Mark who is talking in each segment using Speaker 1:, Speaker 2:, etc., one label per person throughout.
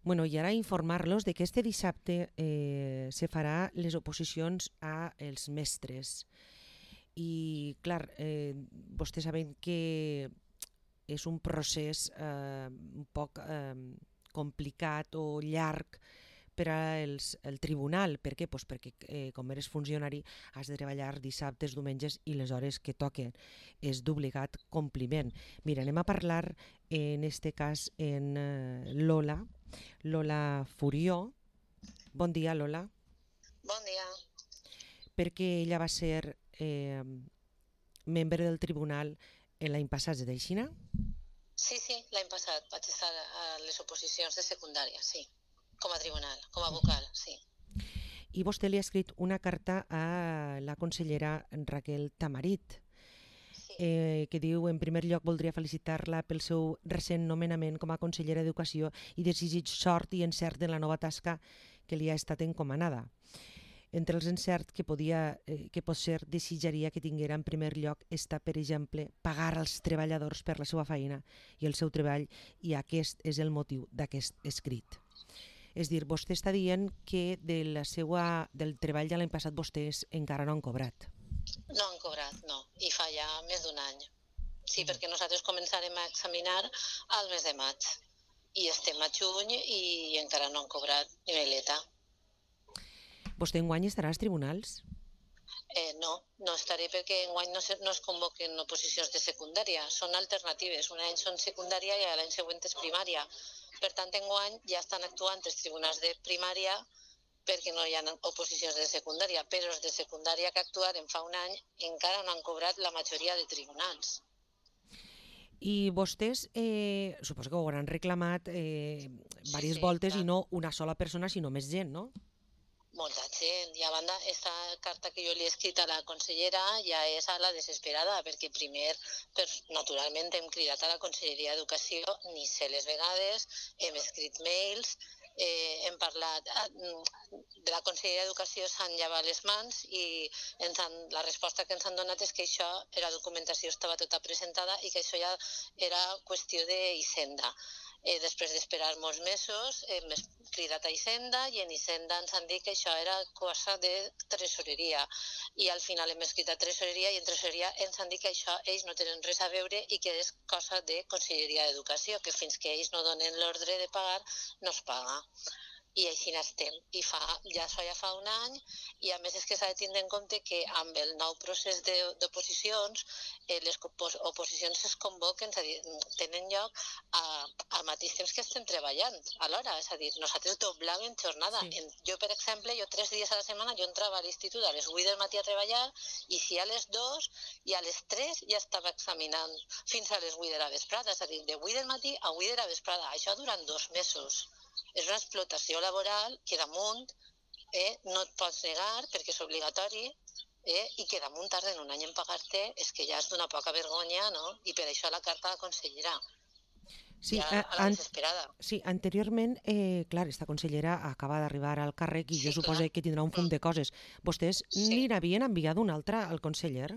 Speaker 1: Bueno, i ara informar-los de que este dissabte se farà les oposicions als mestres. I, clar, vostès saben que és un procés un poc complicat o llarg per al tribunal. Per què? Pues perquè com eres funcionari has de treballar dissabtes, diumenges i les hores que toquen. És d'obligat compliment. Mira, anem a parlar en este cas en Lola Furió. Bon dia, Lola.
Speaker 2: Bon dia.
Speaker 1: Perquè ella va ser membre del tribunal l'any passat, és així?
Speaker 2: Sí, l'any passat vaig estar a les oposicions de secundària, sí. Com a tribunal, com a vocal, sí.
Speaker 1: I vostè li ha escrit una carta a la consellera Raquel Tamarit, que diu: en primer lloc voldria felicitar-la pel seu recent nomenament com a consellera d'Educació i desitjar sort i encert en la nova tasca que li ha estat encomanada. Entre els encerts que potser desitjaria que tinguera en primer lloc està, per exemple, pagar als treballadors per la seva feina i el seu treball, i aquest és el motiu d'aquest escrit. És dir, vostè està dient que del treball de l'any passat vostès encara no han cobrat.
Speaker 2: No han cobrat, no, i fa ja més d'un any. Sí, perquè nosaltres començarem a examinar al mes de maig i estem a juny i encara no han cobrat ni meleta.
Speaker 1: Vostè enguany estarà als tribunals?
Speaker 2: No estaré perquè enguany no es convoquen oposicions de secundària, són alternatives. Un any són secundària i l'any següent és primària. Per tant, enguany ja estan actuant els tribunals de primària perquè no hi ha oposicions de secundària, però els de secundària que actuaren fa un any encara no han cobrat la majoria de tribunals.
Speaker 1: I vostès suposo que ho hauran reclamat diverses voltes, clar. I no una sola persona, sinó més gent, no?
Speaker 2: Molta gent, i a banda, aquesta carta que jo li he escrit a la consellera ja és a la desesperada, perquè primer, naturalment, hem cridat a la Conselleria d'Educació, ni sé les vegades, hem escrit mails, hem parlat, de la Conselleria d'Educació s'han llevat les mans i la resposta que ens han donat és que això, la documentació estava tota presentada i que això ja era qüestió d'Hisenda. Després d'esperar molts mesos hem cridat a Hisenda i en Hisenda ens han dit que això era cosa de tresoreria i al final hem escrit a tresoreria i en tresoreria ens han dit que això ells no tenen res a veure i que és cosa de Conselleria d'Educació, que fins que ells no donen l'ordre de pagar no es paga. I així n'estem. I això ja fa un any, i a més és que s'ha de tindre en compte que amb el nou procés d'oposicions, les oposicions es convoquen, és a dir, tenen lloc al mateix temps que estem treballant alhora, és a dir, nosaltres doblàvem jornada. Sí. Jo, per exemple, 3 dies a la setmana jo entrava a l'institut a les 8 del matí a treballar i si a les 2 i a les 3 ja estava examinant fins a les 8 de la vesprada, és a dir, de 8 del matí a 8 de la vesprada, això durant 2 mesos. És una explotació laboral que damunt no et pots negar perquè és obligatori i que damunt tarden un any en pagar-te és que ja és d'una poca vergonya, no? I per això la carta de la consellera.
Speaker 1: Sí,
Speaker 2: ja a la desesperada.
Speaker 1: Sí, anteriorment, clar, esta consellera acaba d'arribar al càrrec i sí, jo suposo que tindrà un fum de coses. Vostès ni n'havien enviat un altre al conseller?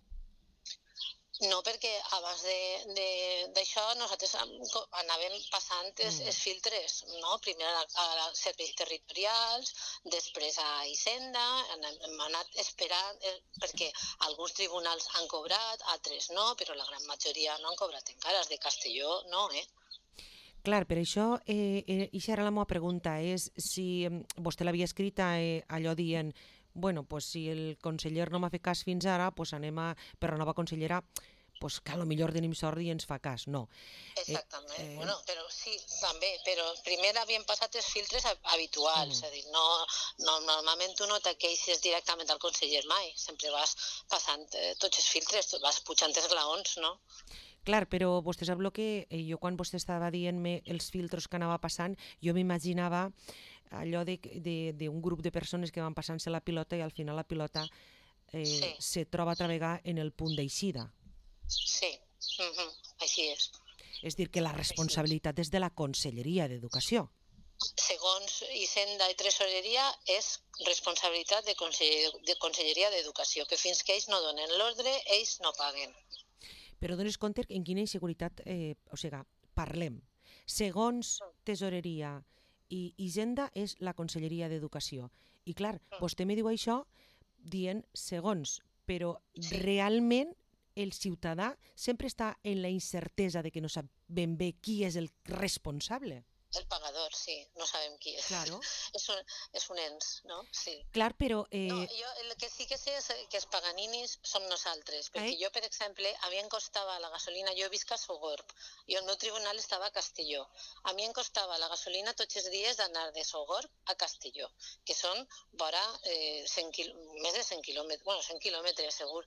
Speaker 2: No, perquè abans d'això nosaltres anàvem passant els filtres, no? Primer als serveis territorials, després a Hisenda, hem anat esperant, perquè alguns tribunals han cobrat, altres no, però la gran majoria no han cobrat encara, els de Castelló no,
Speaker 1: Clar, per això, ixa era la meva pregunta, és si vostè l'havia escrit allò dient, bueno, pues si el conseller no m'ha fet cas fins ara, pues anem per la nova consellera, pues que a lo millor tenim sort i ens fa cas, no.
Speaker 2: Exactament, bueno, però sí, també, però primer havien passat els filtres habituals, és a dir, normalment tu no t'aqueixes directament al conseller mai, sempre vas passant tots els filtres, vas pujant els glaons, no?
Speaker 1: Clar, però vostè sap el que jo quan vostè estava dient-me els filtres que anava passant, jo m'imaginava allò d'un grup de persones que van passant-se la pilota i al final la pilota se troba a travegar en el punt d'eixida.
Speaker 2: Sí, així és.
Speaker 1: És dir, que la responsabilitat és de la Conselleria d'Educació.
Speaker 2: Segons Hisenda i Tresoreria és responsabilitat de Conselleria d'Educació, que fins que ells no donen l'ordre, ells no paguen.
Speaker 1: Però dones compte en quina inseguretat parlem. Segons Tesoreria i Hisenda és la Conselleria d'Educació. I clar, vostè me diu això dient segons, però realment el ciutadà sempre està en la incertesa de que no sap ben bé qui és el responsable.
Speaker 2: El pagador, sí, no sabem qui és.
Speaker 1: Claro.
Speaker 2: És un ens, no? Sí.
Speaker 1: Clar, però...
Speaker 2: No, jo el que sí que sé és que els paganinis som nosaltres, perquè jo, per exemple, a mi em costava la gasolina, jo visc a Sogorb, i el meu tribunal estava a Castelló. A mi em costava la gasolina tots els dies d'anar de Sogorb a Castelló, que són vora més de 100 quilòmetres, bueno, 100 quilòmetres segur,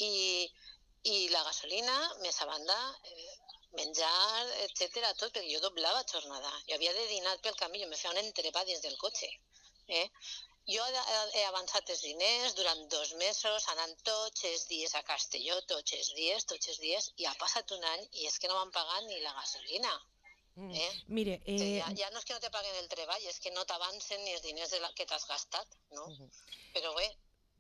Speaker 2: i la gasolina, més a banda... menjar, etcètera, tot, perquè jo doblava jornada. Jo havia de dinar pel camí, jo me feia un entrepà dins del cotxe. Jo he avançat els diners durant 2 mesos, anant tots els dies a Castelló, tots els dies, i ha passat un any i és que no m'han pagat ni la gasolina.
Speaker 1: Mire,
Speaker 2: ja no és que no te paguen el treball, és que no t'avancen ni els diners que t'has gastat, no? Però bé,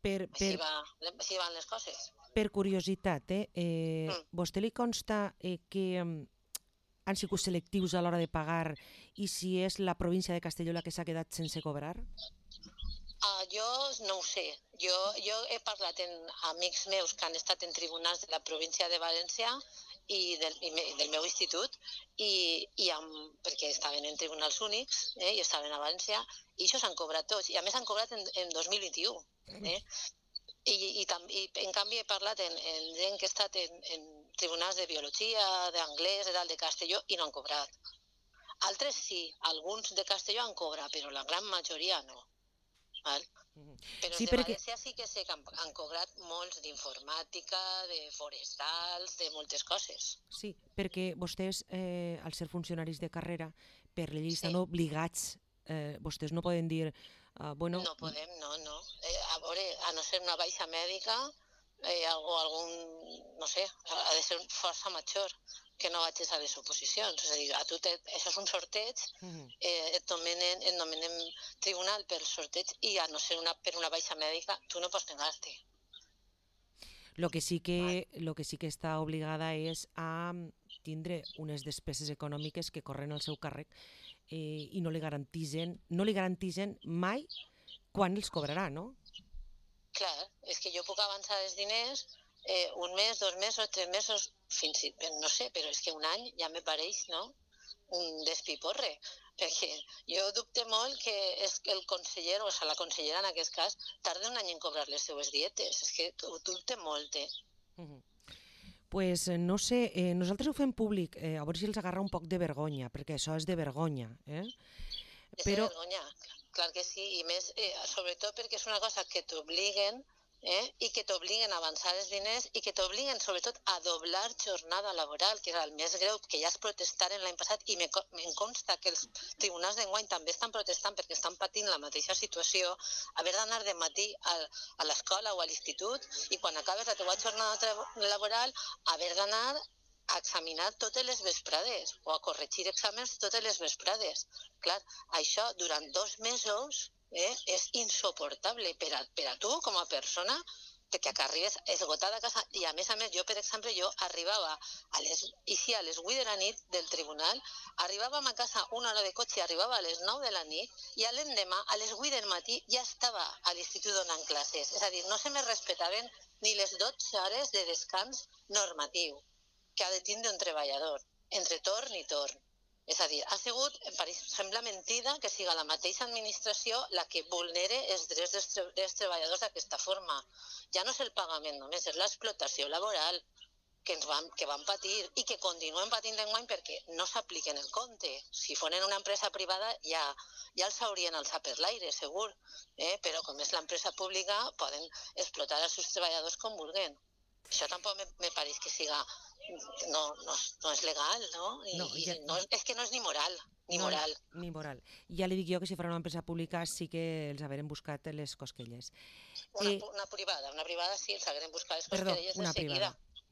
Speaker 2: així van les coses.
Speaker 1: Per curiositat, vostè li consta que han sigut selectius a l'hora de pagar i si és la província de Castelló la que s'ha quedat sense cobrar?
Speaker 2: Jo no ho sé. Jo he parlat amb amics meus que han estat en tribunals de la província de València i del meu institut, perquè estaven en tribunals únics i estaven a València, i això s'han cobrat tots, i a més han cobrat en 2021. I en canvi he parlat amb gent que ha estat en tribunals de biologia, d'anglès, de Castelló, i no han cobrat. Altres sí, alguns de Castelló han cobrat, però la gran majoria no. Però els de València sí que sé que han cobrat molts d'informàtica, de forestals, de moltes coses.
Speaker 1: Sí, perquè vostès, al ser funcionaris de carrera, per la llei estan obligats, vostès no poden dir...
Speaker 2: No podem, no. A veure, a no ser una baixa mèdica o algun, no sé, ha de ser força major que no vagis a les oposicions. És a dir, a tu això és un sorteig, et nomenen tribunal per sorteig i a no ser per una baixa mèdica tu no pots negar-te.
Speaker 1: Lo que sí que està obligada és a tindre unes despeses econòmiques que corren al seu càrrec i no li garantitzen mai quan els cobrarà, no?
Speaker 2: Clar, és que jo puc avançar els diners un mes, 2 mesos, 3 mesos, fins i tot, no sé, però és que un any ja me pareix, no?, un despiporre, perquè jo dubte molt que el conseller, o sigui, la consellera en aquest cas, tarda un any en cobrar les seues dietes, és que ho dubte molt,
Speaker 1: Pues no sé, nosaltres ho fem públic, a veure si els agarra un poc de vergonya, perquè això és de vergonya.
Speaker 2: És de vergonya, clar que sí, i més, sobretot perquè és una cosa que t'obliguen, i que t'obliguen a avançar els diners i que t'obliguen sobretot a doblar jornada laboral, que era el més greu, que ja es protestaren l'any passat, i em consta que els tribunals d'enguany també estan protestant perquè estan patint la mateixa situació, haver d'anar de matí a l'escola o a l'institut i quan acabes la teva jornada laboral haver d'anar a examinar totes les vesprades o a corregir exàmens totes les vesprades. Clar, això durant 2 mesos és insoportable per a tu com a persona, perquè arribes esgotada a casa i a més, jo, per exemple, jo arribava a les 8 de la nit del tribunal, arribàvem a casa 1 hora de cotxe, arribava a les 9 de la nit i l'endemà a les 8 del matí ja estava a l'institut donant classes. És a dir, no se me respectaven ni les 12 hores de descans normatiu que ha de tindre un treballador, entre torn i torn. És a dir, ha sigut, sembla mentida que siga la mateixa administració la que vulnere els drets dels treballadors d'aquesta forma. Ja no és el pagament només, és l'explotació laboral que van patir i que continuen patint d'enguany perquè no s'apliquen el compte. Si foren una empresa privada ja els haurien alçat per l'aire, segur, però com és l'empresa pública poden explotar els seus treballadors com vulguen. Això tampoc me pareix que siga... No és legal, no? És que no és ni moral, ni moral.
Speaker 1: Ni moral. Ja li dic jo que si farà una empresa pública sí que els haurem buscat les cosquelles.
Speaker 2: Una privada sí, els haurem buscat les cosquelles de seguida.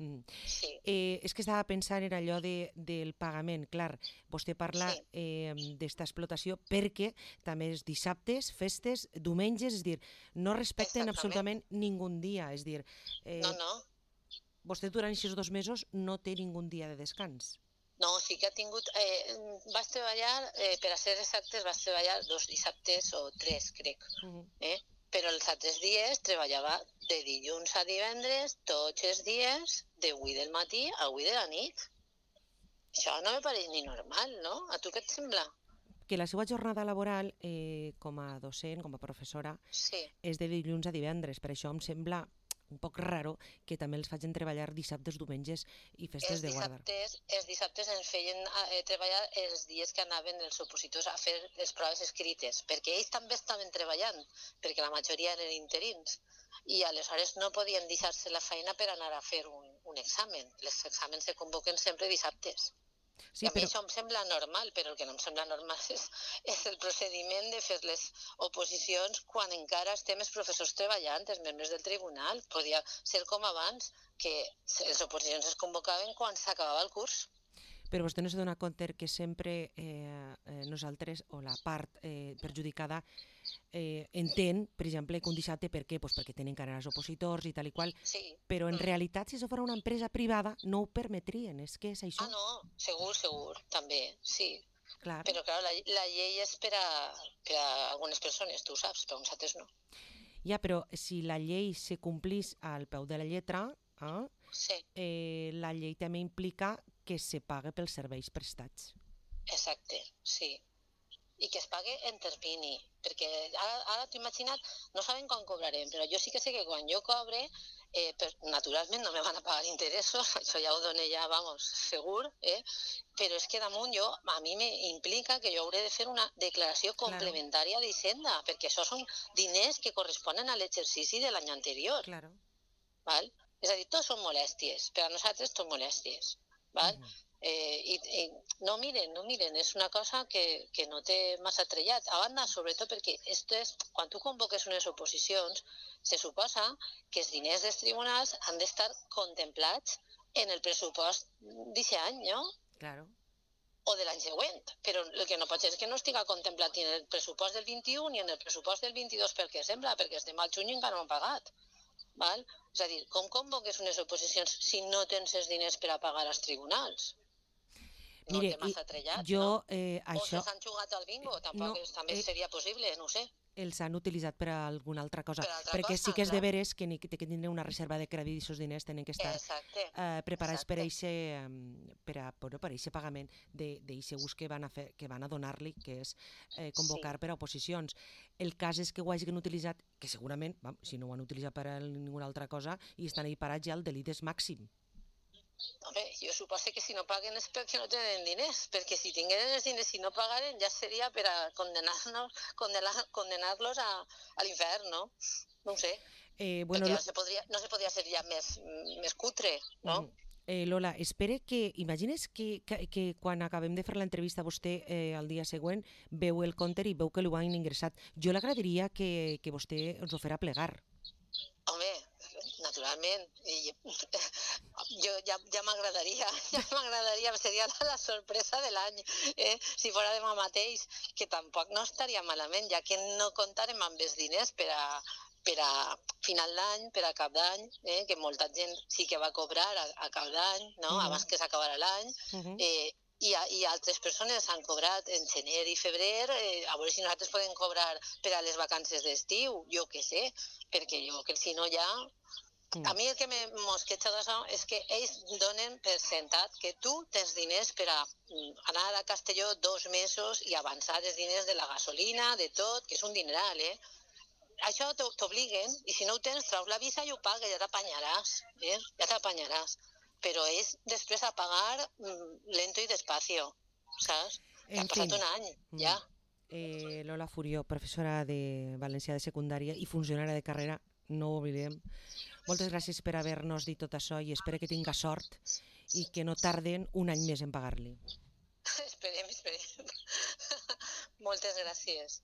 Speaker 1: Sí. És que estava pensant en allò del pagament. Clar, vostè parla d'esta explotació perquè també és dissabtes, festes, diumenges, és dir, no respecten absolutament ningú dia. És dir,
Speaker 2: no.
Speaker 1: Vostè durant aquests 2 mesos no té ningú dia de descans.
Speaker 2: No, sí que ha tingut... vas treballar, per a ser exactes, vas treballar 2 dissabtes o 3, crec. Però els altres dies treballava de dilluns a divendres, tots els dies, de 8 del matí a 8 de la nit. Això no me pareix ni normal, no? A tu què et sembla?
Speaker 1: Que la seva jornada laboral com a docent, com a professora,
Speaker 2: Sí.
Speaker 1: és de dilluns a divendres. Per això em sembla un poc raro que també els facin treballar dissabtes, diumenges i festes de guarda.
Speaker 2: Els dissabtes ens feien treballar els dies que anaven els opositors a fer les proves escrites, perquè ells també estaven treballant, perquè la majoria eren interins. I aleshores no podien deixar-se la feina per anar a fer un examen. Els exàmens se convoquen sempre dissabtes. Sí, I a mi això em sembla normal, però el que no em sembla normal és el procediment de fer les oposicions quan encara estem els professors treballant, els membres del tribunal. Podia ser com abans, que les oposicions es convocaven quan s'acabava el curs.
Speaker 1: Però vostè no s'adona compte que sempre nosaltres, o la part perjudicada, entén, per exemple, que un dissabte, per què? Pues perquè tenen que anar als opositors i tal i qual,
Speaker 2: sí.
Speaker 1: Però en realitat, si això fos una empresa privada, no ho permetrien, és que és això.
Speaker 2: Ah, no, segur, també, sí.
Speaker 1: Clar.
Speaker 2: Però, clar, la llei és per a algunes persones, tu ho saps, però uns altres no.
Speaker 1: Ja, però si la llei se complís al peu de la lletra,
Speaker 2: sí.
Speaker 1: La llei també implica que se pague pels serveis prestats.
Speaker 2: Exacte, sí. I que es pague en termini, perquè ara t'ho imagina't, no saben quan cobrarem, però jo sí que sé que quan jo cobre, naturalment no me van a pagar interessos, això ja ho dono ja, vamos, segur, però és que damunt a mi m'implica que jo hauré de fer una declaració complementària d'Hisenda, perquè això són diners que corresponen a l'exercici de l'any anterior.
Speaker 1: Claro.
Speaker 2: Val? És a dir, tots són molèsties, per a nosaltres són molèsties. Val? No miren, és una cosa que no té massa trellat. A banda, sobretot perquè quan tu convoques unes oposicions, se suposa que els diners dels tribunals han d'estar contemplats en el pressupost d'aquest any, no?
Speaker 1: Claro.
Speaker 2: O de l'any següent, però el que no pot ser és que no estiga contemplat ni en el pressupost del 21 ni en el pressupost del 22 pel que sembla, perquè estem al juny i encara no han pagat. Val? És a dir, com convoques unes oposicions si no tens els diners per a pagar als tribunals? No té massa trellat, no? O s'han jugat al bingo, tampoc també seria possible, no ho sé.
Speaker 1: Els han utilitzat per a alguna altra cosa, perquè sí que és de veres que ni que tindre una reserva de crèdit i aquests diners tenen que estar preparats per a aquest pagament d'aquest ús que van a donar-li, que és convocar per a oposicions. El cas és que ho hagin utilitzat, que segurament, si no ho han utilitzat per a ninguna altra cosa, i estan ahí parats ja, el delit és màxim.
Speaker 2: Home, jo suposo que si no paguen és perquè no tenen diners, perquè si tingueren els diners i no pagaren ja seria per a condenar-los a l'infern, no? No ho sé, perquè no se podria ser ja més cutre, no?
Speaker 1: Lola, espere que, imagines que quan acabem de fer l'entrevista vostè el dia següent veu el compte i veu que l'ho han ingressat. Jo l'agradaria que vostè ens ho farà plegar.
Speaker 2: Home, naturalment, jo ja m'agradaria, seria la sorpresa de l'any, si fora demà mateix, que tampoc no estaria malament, ja que no comptarem amb els diners per a final d'any, per a cap d'any, que molta gent sí que va cobrar a cap d'any, no? Abans que s'acabara l'any, i altres persones han cobrat en gener i febrer, a veure si nosaltres podem cobrar per a les vacances d'estiu, jo què sé, perquè jo que si no ja... A mi el que me mosqueja d'això és que ells donen per sentat que tu tens diners per a anar a Castelló 2 mesos i avançar els diners de la gasolina, de tot, que és un dineral, Això t'obliguen, i si no ho tens, traus la visa i ho pagues, ja t'apanyaràs. Però és després a pagar lento i despacio, saps? Que ha passat un any, ja.
Speaker 1: Lola Furió, professora de Valencià de secundària i funcionària de carrera, no ho oblidem. Moltes gràcies per haver-nos dit tot això i espero que tinga sort i que no tarden un any més en pagar-li.
Speaker 2: Esperem. Moltes gràcies.